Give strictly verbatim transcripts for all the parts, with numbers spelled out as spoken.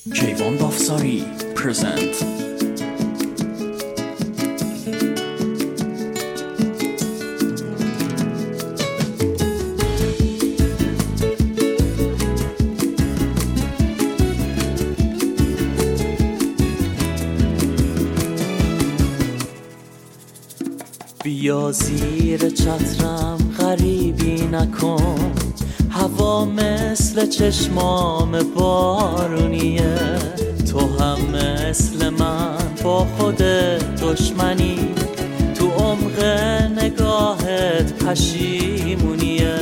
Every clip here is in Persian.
کیوان دافساری پرزنت. بیا زیر چترم غریبی نکن، هوا مثل چشمام بارونیه. تو هم مثل من با خود دشمنی، تو عمق نگاهت پشیمونیه.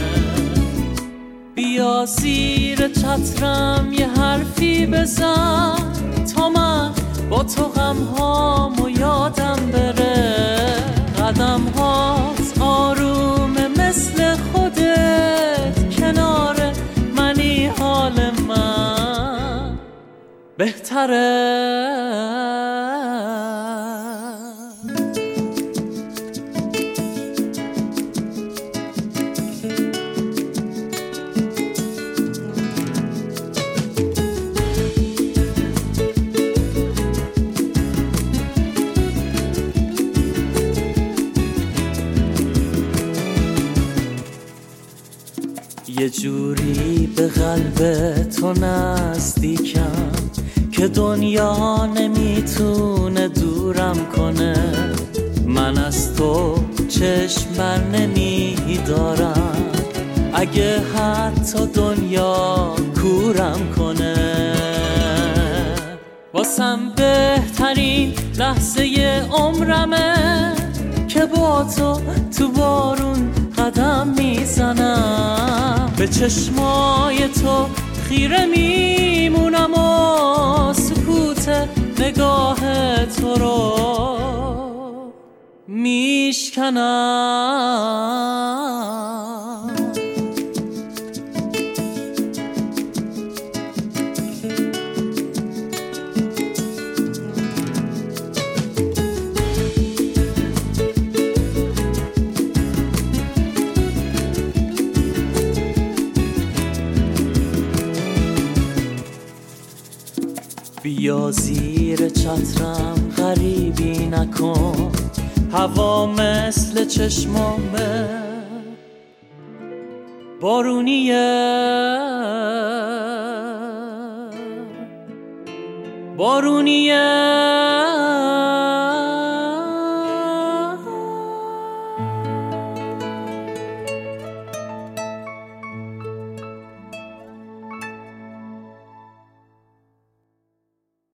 بیا زیر چترم یه حرفی بزن، تا من با تو غمهامو یادم بره. قدم هات آرومه مثل خودت، کنار منی حال من بهتره. یه جوری به قلب تو نزدیکم که دنیا نمیتونه دورم کنه. من از تو چشم بر نمیدارم، اگه حتی دنیا کورم کنه. واسم بهترین لحظه عمرمه که با تو تو بارون قدم میزنم. به چشمای تو خیره میمونم و سکوت نگاه تو رو میشکنم. بیا زیر چترم غریبی نکن، هوا مثل چشمامه بارونیه. بارونیه